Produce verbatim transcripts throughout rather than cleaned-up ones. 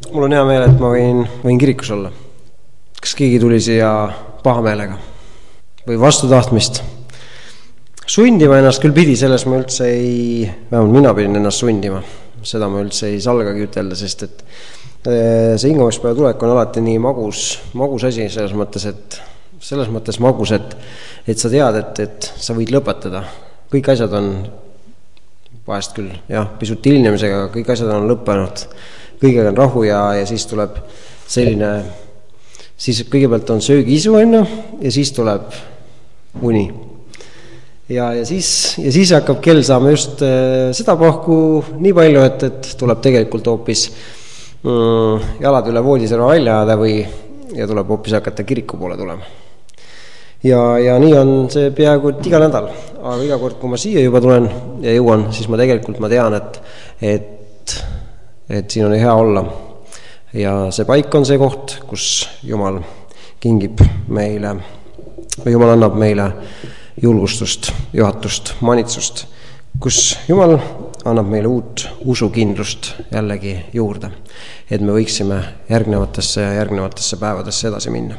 mul on hea meel, et ma võin, võin kirikus olla. Kas keegi tuli siia pahameelega või vastu tahtmist? Sundima ennast küll pidi, selles ma üldse ei, vähemalt mina pidin ennast sundima. Seda ma üldse ei salgagi ütelda, sest et see hingamispäeva tulek on alati nii magus, magus asi selles mõttes, et selles mõttes magus, et, et sa tead, et, et sa võid lõpetada. Kõik asjad on vahest küll, jah, pisut hilnemisega, kõik asjad on lõppenud, kõigega on rahu ja, ja siis tuleb selline, siis kõigepealt on söögiisu enne ja siis tuleb uni. Ja, ja, siis, ja siis hakkab kell saama just äh, seda pahku nii palju, et, et tuleb tegelikult hoopis mm, jalad üle voodiserva välja ajada või, ja tuleb hoopis hakata kiriku poole tulema. Ja, ja nii on see peaaegu iga nädal, aga iga kord, kui ma siia juba tulen ja jõuan, siis ma tegelikult ma tean, et, et, et siin on hea olla. Ja see paik on see koht, kus Jumal kingib meile, või Jumal annab meile julgustust, juhatust, manitsust, kus Jumal annab meile uut usukindlust jällegi juurde, et me võiksime järgnevatesse ja järgnevatesse päevadesse edasi minna.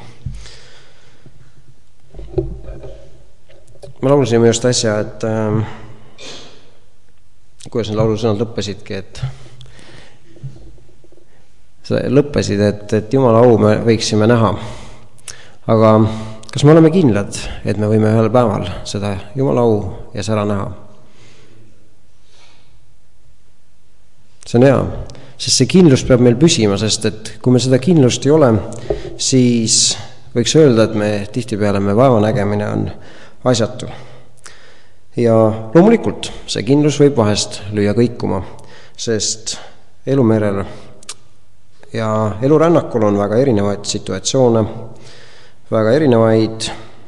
Me laulusime just asja, et äh, kuidas need laulusõnad lõppesidki, et lõppesid, et, et Jumala au me võiksime näha, aga kas me oleme kindlad, et me võime ühel päeval seda Jumala au ja sära näha? See on hea, sest see kindlus peab meil püsima, sest et kui me seda kindlust ei ole, siis võiks öelda, et me tihtipeale me vaevanägemine on asjatu. Ja loomulikult see kindlus võib vahest lüüa kõikuma, sest elumerel ja elurännakul on väga erinevaid situatsioone, väga erinevaid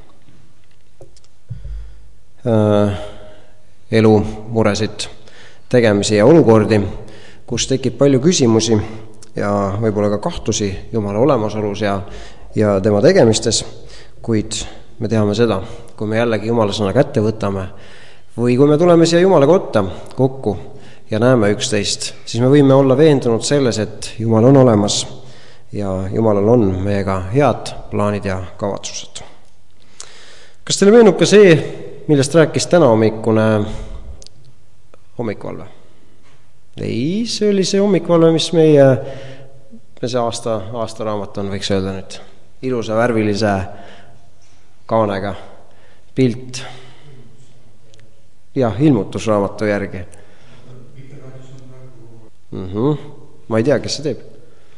äh, elumuresid, tegemisi ja olukordi, kus tekib palju küsimusi ja võib-olla ka kahtlusi Jumala olemasolus ja, ja tema tegemistes, kuid me teame seda, kui me jällegi Jumala sõna kätte võtame või kui me tuleme siia Jumala kotta kokku ja näeme üksteist, siis me võime olla veendunud selles, et Jumal on olemas ja Jumalal on meiega head plaanid ja kavatsused. Kas teile meenub ka see, millest rääkis täna hommikune hommikvalve? Ei, see oli see hommikvalve, mis meie see aasta, aasta raamat on, võiks öelda nüüd, ilusa värvilise kaanega pilt ja ilmutusraamatu järgi. Mm-hmm. Ma ei tea, kes see teeb.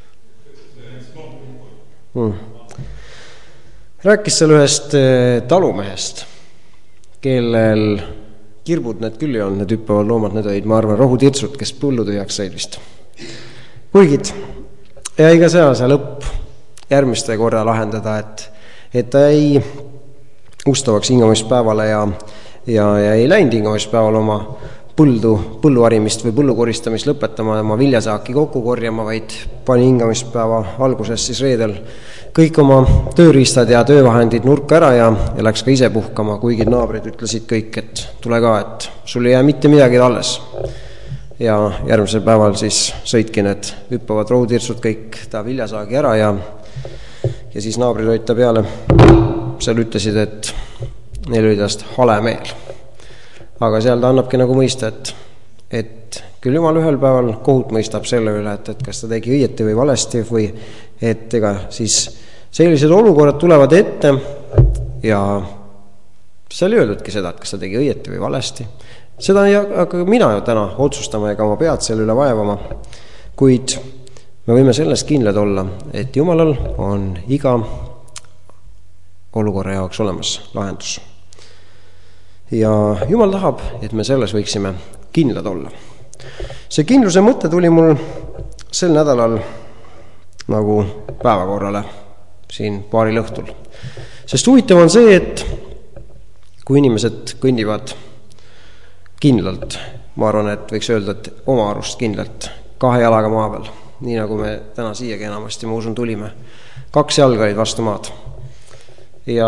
Hmm. Rääkis seal ühest talumehest, kellel kirbud need küll ei olnud, need hüppavad loomad, need olid, ma arvan, rohutirtsud, kes põllutühjaks said vist. Kuigid, ja iga see on see lõpp järgmiste korra lahendada, et, et ta ei ustavaks hingamispäevale ja, ja, ja ei läinud hingamispäeval oma põldu, põlluharimist või põllukoristamist lõpetama oma viljasaaki kokku korjama, vaid pani hingamispäeva alguses siis reedel kõik oma tööriistad ja töövahendid nurka ära ja, ja läks ka ise puhkama, kuigi naabrid ütlesid kõik, et tule ka, et sul ei jää mitte midagi alles. Ja järgmisel päeval siis sõitki need hüppavad rohutirtsud kõik ta viljasaagi ära ja, ja siis naabrid olid ta peale, seal ütlesid, et neil oli tast hale meel. Aga seal ta annabki nagu mõista, et, et küll Jumal ühel päeval kohut mõistab selle üle, et, et kas ta tegi õieti või valesti või et ega siis sellised olukorrad tulevad ette ja seal ei öeldudki seda, et kas ta tegi õieti või valesti. Seda ei hakka mina ju täna otsustama ega oma pead selle üle vaevama, kuid me võime sellest kindlad olla, et Jumalal on iga olukorra jaoks olemas lahendus. Ja Jumal tahab, et me selles võiksime kindlad olla. See kindluse mõte tuli mul sel nädalal nagu päevakorrale siin paaril õhtul. Sest huvitav on see, et kui inimesed kõndivad kindlalt, ma arvan, et võiks öelda, et oma arust kindlalt, kahe jalaga maa peal, nii nagu me täna siiagi enamasti, ma usun, tulime. Kaks jalga olid vastu maad. Ja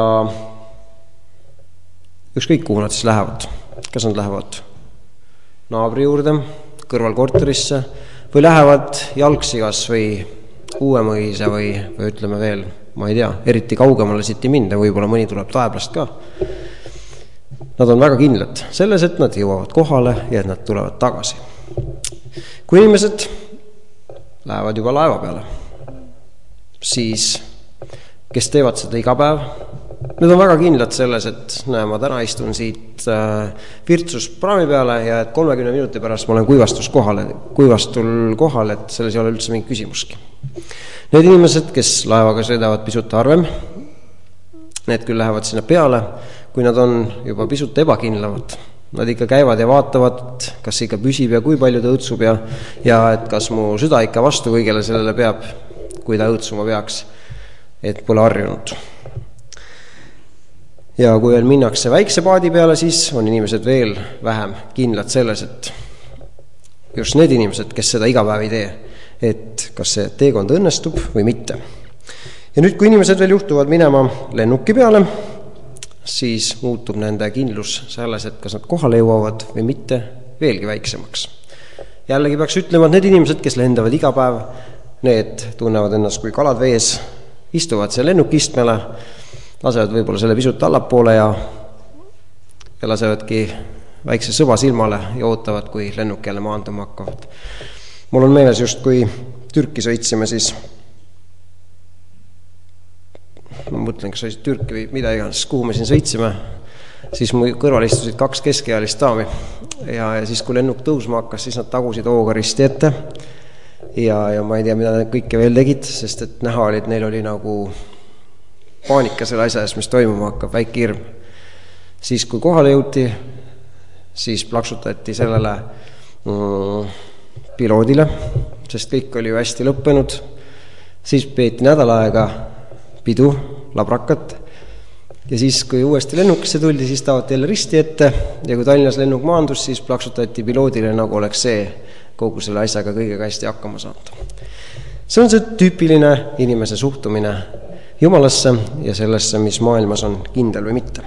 ükskõik kuhu nad siis lähevad. Kas nad lähevad naabri juurde, kõrval korterisse või lähevad jalgsi kas või Uuemõisa või, või ütleme veel, ma ei tea, eriti kaugemale siit ei minda, võib-olla mõni tuleb Taeblast ka. Nad on väga kindlad selles, et nad jõuavad kohale ja et nad tulevad tagasi. Kui inimesed lähevad juba laeva peale, siis kes teevad seda iga päev, need on väga kindlad selles, et näe, ma täna istun siit Virtsus praami peale ja et kolmekümne minuti pärast ma olen kuivastus kohale, kuivastul kohal, et selles ei ole üldse mingi küsimuski. Need inimesed, kes laevaga sõidavad pisut harvem, need küll lähevad sinna peale, kui nad on juba pisut ebakindlavad. Nad ikka käivad ja vaatavad, kas ikka püsib ja kui palju ta õõtsub ja, ja et kas mu süda ikka vastu kõigele sellele peab, kui ta õõtsuma peaks, et pole harjunud. Ja kui veel minnakse väikse paadi peale, siis on inimesed veel vähem kindlad selles, et just need inimesed, kes seda iga päev ei tee, et kas see teekond õnnestub või mitte. Ja nüüd, kui inimesed veel juhtuvad minema lennuki peale, siis muutub nende kindlus selles, et kas nad kohale jõuavad või mitte, veelgi väiksemaks. Jällegi peaks ütlema, et need inimesed, kes lendavad iga päev, need tunnevad ennast kui kalad vees, istuvad see lennukistmele, lasevad võib-olla selle pisut allapoole ja, ja lasevadki väikse sõba silmale ja ootavad, kui lennuk jälle maanduma hakkavad. Mul on meeles just, kui Türki sõitsime, siis ma mõtlen, kas oli Türki või mida iganes, kuhu me siin sõitsime, siis mu kõrval istusid kaks keskealist daami ja, ja siis, kui lennuk tõusma hakkas, siis nad tagusid hooga risti ette ja, ja ma ei tea, mida nad kõike veel tegid, sest et näha oli, et neil oli nagu paanika selle asja ees, mis toimuma hakkab, väike hirm. Siis, kui kohale jõuti, siis plaksutati sellele mm, piloodile, sest kõik oli ju hästi lõppenud. Siis peeti nädala aega pidu, labrakat. Ja siis, kui uuesti lennukisse tuldi, siis taavati jälle risti ette ja kui Tallinnas lennuk maandus, siis plaksutati piloodile, nagu oleks see kogu selle asjaga kõigega hästi hakkama saata. See on see tüüpiline inimese suhtumine Jumalasse ja sellesse, mis maailmas on kindel või mitte.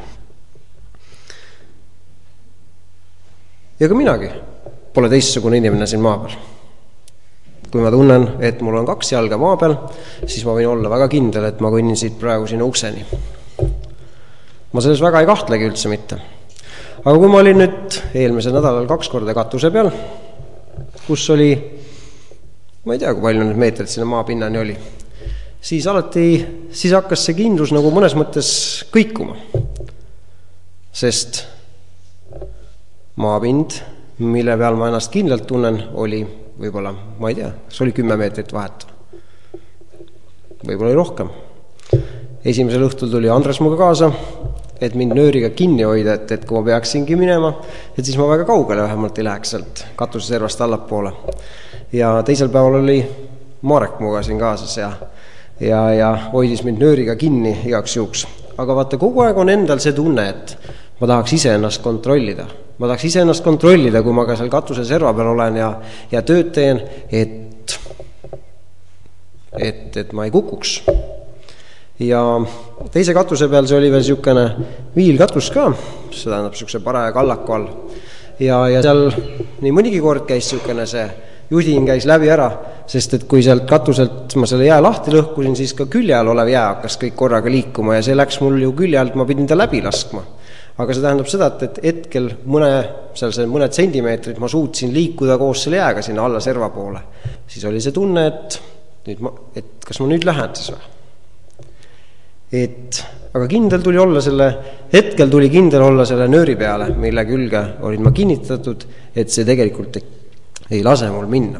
Ja ka minagi pole teistsugune inimene siin maa peal. Kui ma tunnen, et mul on kaks jalga maa peal, siis ma võin olla väga kindel, et ma kõnnin siit praegu sinna ukseni. Ma selles väga ei kahtlegi üldse mitte. Aga kui ma olin nüüd eelmisel nädalal kaks korda katuse peal, kus oli, ma ei tea, kui palju need meetrid sinna maapinnani oli, siis alati, siis hakkas see kindlus nagu mõnes mõttes kõikuma. Sest maapind, mille peal ma ennast kindlalt tunnen, oli võib-olla, ma ei tea, see oli kümme meetrit vahet. Võib-olla oli rohkem. Esimesel õhtul tuli Andres muga kaasa, et mind nööriga kinni hoida, et, et kui ma peaksingi minema, et siis ma väga kaugele vähemalt ei läheks sealt katuseservast allapoole. Ja teisel päeval oli Marek muga siin kaasas ja ja, ja hoidis mind nööriga kinni igaks juhuks. Aga vaata, kogu aeg on endal see tunne, et ma tahaks ise ennast kontrollida. Ma tahaks ise ennast kontrollida, kui ma ka seal katuse serva peal olen ja, ja tööd teen, et, et, et ma ei kukuks. Ja teise katuse peal see oli veel niisugune viilkatus ka, see tähendab niisuguse paraja kallaku all. Ja, ja seal nii mõnigi kord käis niisugune see judin käis läbi ära, sest et kui sealt katuselt ma selle jää lahti lõhkusin, siis ka külje all olev jää hakkas kõik korraga liikuma ja see läks mul ju külje alt, ma pidin ta läbi laskma. Aga see tähendab seda, et hetkel mõne, seal see mõned sentimeetrid ma suutsin liikuda koos selle jääga sinna alla serva poole. Siis oli see tunne, et, nüüd ma, et kas ma nüüd lähen siis või? Et, aga kindel tuli olla selle, hetkel tuli kindel olla selle nööri peale, mille külge olid ma kinnitatud, et see tegelikult ei ei lase mul minna.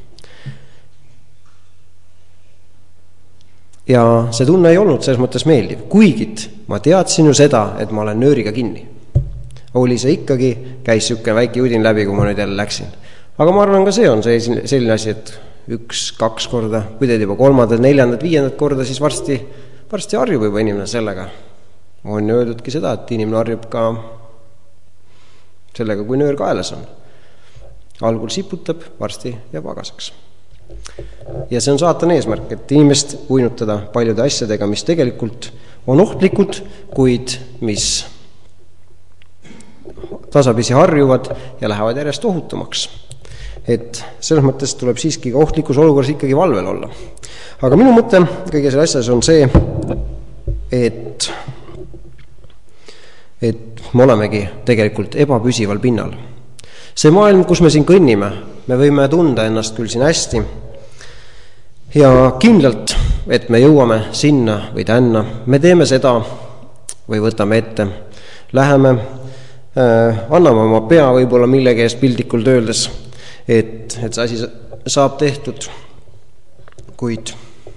Ja see tunne ei olnud selles mõttes meeldiv, kuigit ma teadsin ju seda, et ma olen nööriga kinni. Oli see ikkagi, käis niisugune väike judin läbi, kui ma nüüd jälle läksin. Aga ma arvan, ka see on see selline asi, et üks, kaks korda, kui teed juba kolmandat, neljandat, viiendat korda, siis varsti, varsti harjub juba inimene sellega. On öeldudki seda, et inimene harjub ka sellega, kui nöör kaelas on. Algul siputab, varsti jääb agaseks. Ja see on saatana eesmärk, et inimest uinutada paljude asjadega, mis tegelikult on ohtlikud, kuid mis tasapisi harjuvad ja lähevad järjest ohutumaks. Et selles mõttes tuleb siiski ka ohtlikus olukorras ikkagi valvel olla. aga minu mõte kõige selle asjas on see, et, et me olemegi tegelikult ebapüsival pinnal. See maailm, kus me siin kõnnime, me võime tunda ennast küll siin hästi ja kindlalt, et me jõuame sinna või tänna, me teeme seda või võtame ette, läheme, äh, anname oma pea võib-olla millegi eest pildikult öeldes, et, et see asi saab tehtud, kuid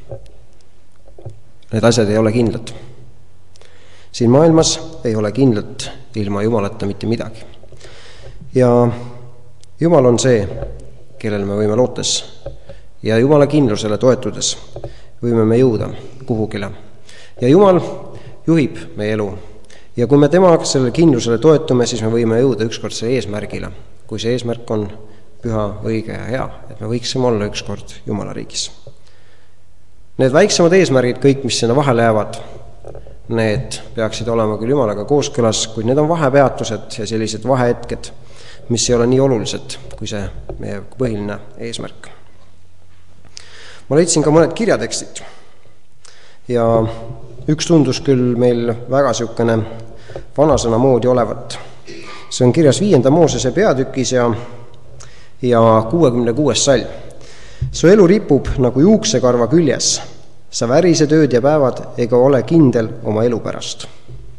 need asjad ei ole kindlad. Siin maailmas ei ole kindlalt ilma Jumalata mitte midagi. Ja Jumal on see, kellel me võime lootes ja Jumala kindlusele toetudes võime me jõuda kuhugile. Ja Jumal juhib meie elu. Ja kui me tema selle kindlusele toetume, siis me võime jõuda ükskord selle eesmärgile, kui see eesmärk on püha, õige ja hea, et me võiksime olla ükskord Jumala riigis. Need väiksemad eesmärgid, kõik, mis sinna vahele jäävad, need peaksid olema küll Jumalaga kooskõlas, kuid need on vahepeatused ja sellised vahehetked, mis ei ole nii olulised kui see meie põhiline eesmärk. Ma leidsin ka mõned kirjatekstid ja üks tundus küll meil väga siukene vanasõna moodi olevat. See on kirjas viienda Moosese peatükis ja, ja kuuekümne kuues salm. Su elu ripub nagu juuksekarva küljes, sa värised ööd ja päevad ega ole kindel oma elu pärast.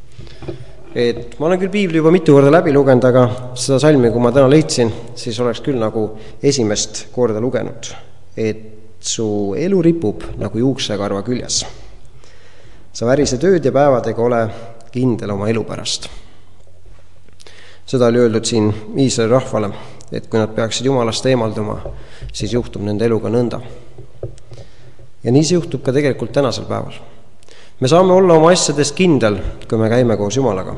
Et ma olen küll piibli juba mitu korda läbi lugenud, aga seda salmi, kui ma täna leidsin, siis oleks küll nagu esimest korda lugenud, et su elu ripub nagu juuksekarva küljes. Sa värised ööd ja päevad ega ole kindel oma elu pärast. Seda oli öeldud siin Iisraeli rahvale, et kui nad peaksid Jumalast eemalduma, siis juhtub nende eluga nõnda. Ja nii see juhtub ka tegelikult tänasel päeval. Me saame olla oma asjadest kindel, kui me käime koos Jumalaga.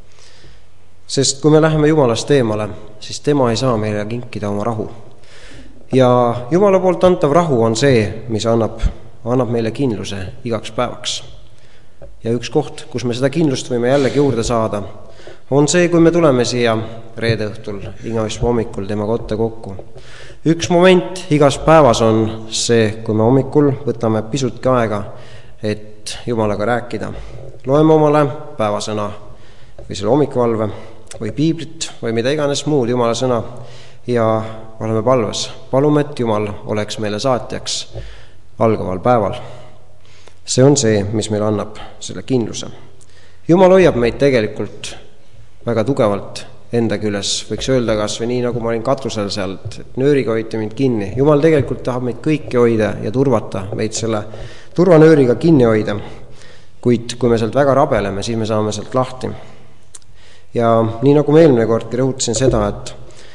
Sest kui me läheme Jumalast eemale, siis tema ei saa meile kinkida oma rahu. Ja Jumala poolt antav rahu on see, mis annab, annab meile kindluse igaks päevaks. Ja üks koht, kus me seda kindlust võime jällegi juurde saada, on see, kui me tuleme siia reede õhtul, igavisma hommikul tema kotta kokku. Üks moment igas päevas on see, kui me hommikul võtame pisutki aega, et Jumalaga rääkida. Loeme omale päevasõna või selle hommikuvalve või piiblit või mida iganes muud Jumala sõna ja oleme palves. Palume, et Jumal oleks meile saatjaks algaval päeval. See on see, mis meil annab selle kindluse. Jumal hoiab meid tegelikult väga tugevalt enda küles, võiks öelda kas või nii, nagu ma olin katusel sealt, et nööriga hoiti mind kinni. Jumal tegelikult tahab meid kõiki hoida ja turvata, meid selle turvanööriga kinni hoida. Kuid kui me sealt väga rabeleme, siis me saame sealt lahti. Ja nii nagu ma eelmine kordki rõhutasin seda, et,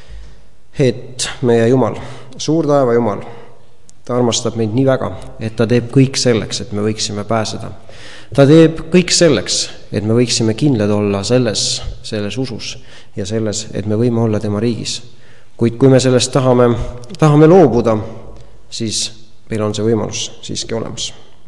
et meie Jumal, suur taeva Jumal, ta armastab meid nii väga, et ta teeb kõik selleks, et me võiksime pääseda. Ta teeb kõik selleks, et me võiksime kindlad olla selles, selles usus ja selles, et me võime olla tema riigis. Kuid kui me sellest tahame, tahame loobuda, siis meil on see võimalus siiski olemas.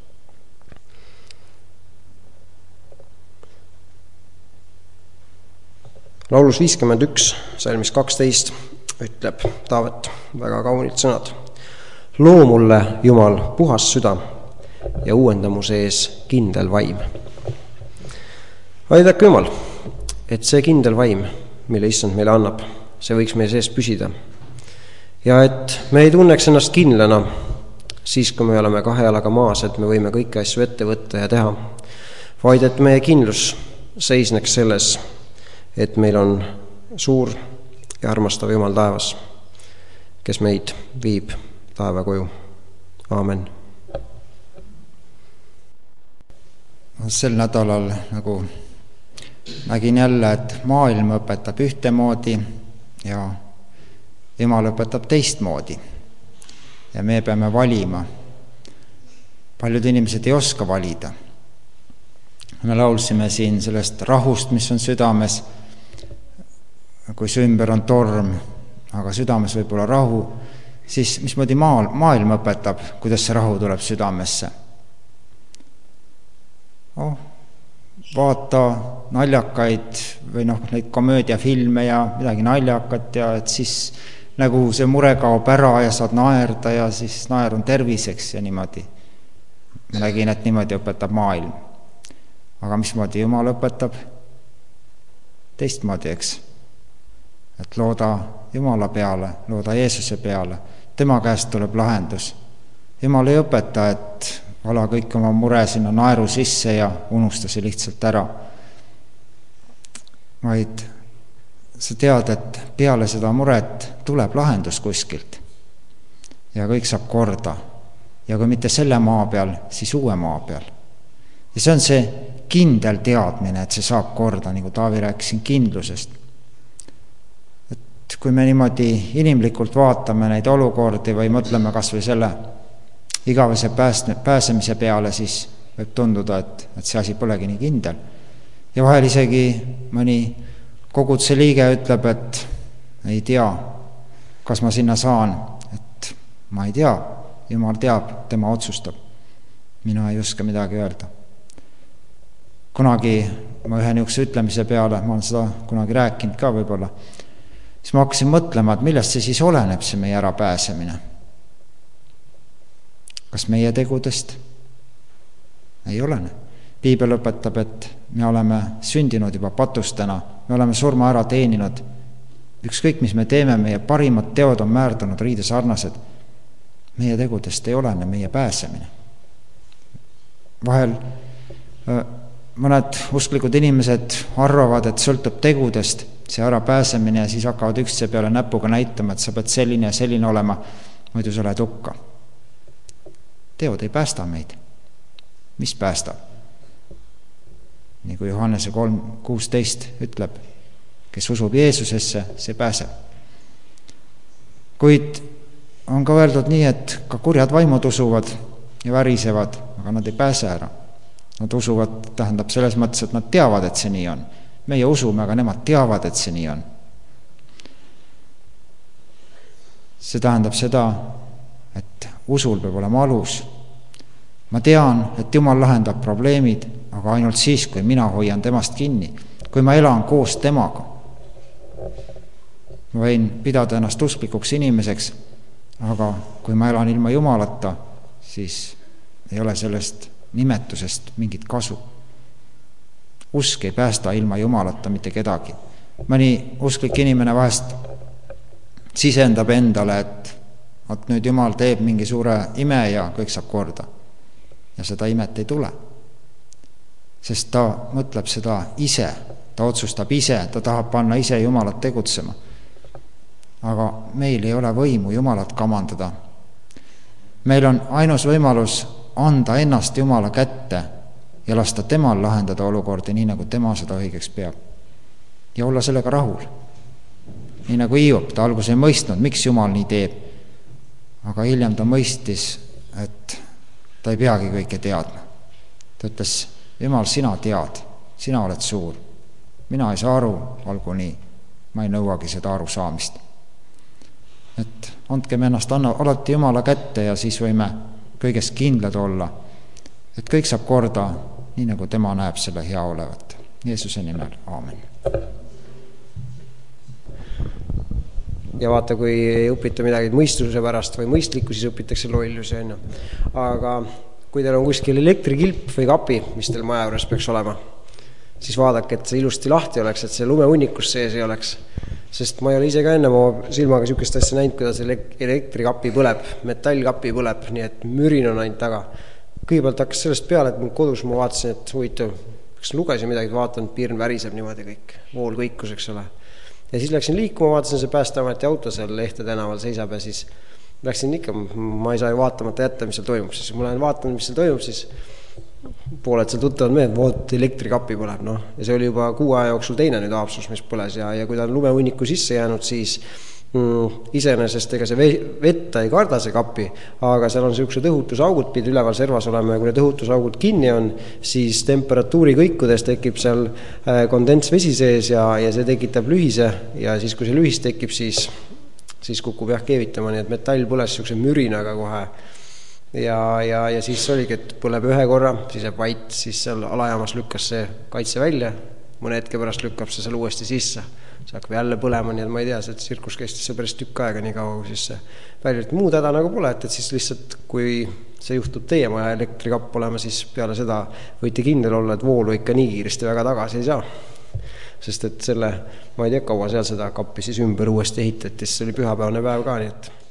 Laulus viiskümmend üks, salmis kaksteist ütleb Taavet väga kaunid sõnad. Loo mulle, Jumal, puhas süda ja uuenda mu sees kindel vaim. Aidaku Jumal, et see kindel vaim, mille issand meile annab, see võiks meie sees püsida. Ja et me ei tunneks ennast kindlana siis, kui me oleme kahe jalaga maas, et me võime kõiki asju ette võtta ja teha, vaid et meie kindlus seisneks selles, et meil on suur ja armastav Jumal taevas, kes meid viib taeva koju. Aamen. Sel nädalal nagu nägin jälle, et maailm õpetab ühtemoodi ja Jumal õpetab teistmoodi. Ja me peame valima. Paljud inimesed ei oska valida. Me laulsime siin sellest rahust, mis on südames, kui su ümber on torm, aga südames võib olla rahu, siis mismoodi maal, maailm õpetab, kuidas see rahu tuleb südamesse. Oh, vaata naljakaid või noh, neid komöödiafilme ja midagi naljakat ja et siis nagu see mure kaob ära ja saad naerda ja siis naer on terviseks ja niimoodi. ma nägin, et niimoodi õpetab maailm. Aga mismoodi Jumal õpetab? Teistmoodi, eks. Et looda Jumala peale, looda Jeesuse peale. Tema käest tuleb lahendus. Jumal ei õpeta, et vala kõik oma mure sinna naeru sisse ja unusta see lihtsalt ära. Vaid sa tead, et peale seda muret tuleb lahendus kuskilt. Ja kõik saab korda. Ja kui mitte selle maa peal, siis uue maa peal. Ja see on see kindel teadmine, et see saab korda, nagu Taavi rääkisin kindlusest. Et kui me niimoodi inimlikult vaatame neid olukordi või mõtleme kas või selle igavese pääsemise peale, siis võib tunduda, et, et see asi polegi nii kindel. Ja vahel isegi mõni koguduse liige ütleb, et ei tea, kas ma sinna saan, et ma ei tea, Jumal teab, tema otsustab. Mina ei oska midagi öelda. Kunagi ma ühe niisuguse ütlemise peale, ma olen seda kunagi rääkinud ka võib-olla, siis ma hakkasin mõtlema, et millest see siis oleneb, see meie ärapääsemine. Kas meie tegudest? Ei olene. Piibel õpetab, et me oleme sündinud juba patustena, me oleme surma ära teeninud. Ükskõik, mis me teeme, meie parimad teod on määrdunud riide sarnased. Meie tegudest ei olene meie pääsemine. Vahel mõned usklikud inimesed arvavad, et sõltub tegudest see ära pääsemine ja siis hakkavad üksteise peale näpuga näitama, et sa pead selline ja selline olema, muidu sa lähed hukka. Teod ei päästa meid. Mis päästab? Nii kui Johannese kolm kuusteist ütleb, kes usub Jeesusesse, see pääseb. Kuid on ka öeldud nii, et ka kurjad vaimud usuvad ja värisevad, aga nad ei pääse ära. Nad usuvad, tähendab selles mõttes, et nad teavad, et see nii on. Meie usume, aga nemad teavad, et see nii on. See tähendab seda, et usul peab olema alus. Ma tean, et Jumal lahendab probleemid, aga ainult siis, kui mina hoian temast kinni, kui ma elan koos temaga. Ma võin pidada ennast usklikuks inimeseks, aga kui ma elan ilma Jumalata, siis ei ole sellest nimetusest mingit kasu. Usk ei päästa ilma Jumalata mitte kedagi. Mõni usklik inimene vahest sisendab endale, et, et nüüd Jumal teeb mingi suure ime ja kõik saab korda. Ja seda imet ei tule. Sest ta mõtleb seda ise, ta otsustab ise, ta tahab panna ise Jumalat tegutsema. Aga meil ei ole võimu Jumalat kamandada. Meil on ainus võimalus anda ennast Jumala kätte ja lasta temal lahendada olukordi nii, nagu tema seda õigeks peab. Ja olla sellega rahul. Nii nagu Hiiop, ta alguses ei mõistnud, miks Jumal nii teeb. Aga hiljem ta mõistis, et ta ei peagi kõike teadma. Ta ütles, Jumal, sina tead, sina oled suur. Mina ei saa aru, olgu nii. Ma ei nõuagi seda aru saamist. Et andkem ennast anna alati Jumala kätte ja siis võime kõigest kindlad olla, et kõik saab korda nii, nagu tema näeb selle hea olevat. Jeesuse nimel, aamen. Ja vaata, kui ei õpita midagi mõistuse pärast või mõistlikku, siis õpitakse lollusi. Aga kui teil on kuskil elektrikilp või kapi, mis teil maja juures peaks olema, siis vaadake, et see ilusti lahti oleks, et see lumehunnikus sees ei oleks. Sest ma ei ole ise ka enne oma silmaga niisugust asja näinud, kuidas elektrikapi põleb, metallkapi põleb, nii et mürin on ainult taga. Kõigepealt hakkas sellest peale, et kodus ma vaatasin, et huvitav, kas lugesin midagi, vaatan, et pirn väriseb niimoodi kõik, vool kõikus, eks ole. Ja siis läksin liikuma, vaatasin see Päästeameti auto seal Lehte tänaval seisab ja siis läksin ikka, ma ei saa ju vaatamata jätta, mis seal toimub. Siis ma lähen vaatan, mis seal toimub, siis pooled seal tuttavad mehed, vood elektrikapi põleb, noh. Ja see oli juba kuu aja jooksul teine nüüd Haapsus, mis põles ja, ja kui ta on lumehunniku sisse jäänud, siis mm, iseenesest ega see vetta ei karda see kapi, aga seal on niisugused õhutusaugud pidi üleval servas olema ja kui need õhutusaugud kinni on, siis temperatuuri kõikudes tekib seal kondensvesi sees ja, ja see tekitab lühise ja siis kui see lühis tekib, siis, siis kukub jah keevitama, nii et metall põles niisuguse mürinaga kohe. Ja, ja, ja siis oligi, et põleb ühe korra, siis jääb vait, siis seal alajaamas lükkas see kaitse välja, mõne hetke pärast lükkab see seal uuesti sisse. see hakkab jälle põlema, nii et ma ei tea, see tsirkus kestis see päris tükk aega nii kaua, kui siis see välja, et muud häda nagu pole, et, et siis lihtsalt, kui see juhtub teie maja elektrikapp olema, siis peale seda võite kindel olla, et voolu ikka nii kiiresti väga tagasi ei saa. Sest et selle, ma ei tea, kaua seal seda kappi siis ümber uuesti ehitati, siis see oli pühapäevane päev ka, nii et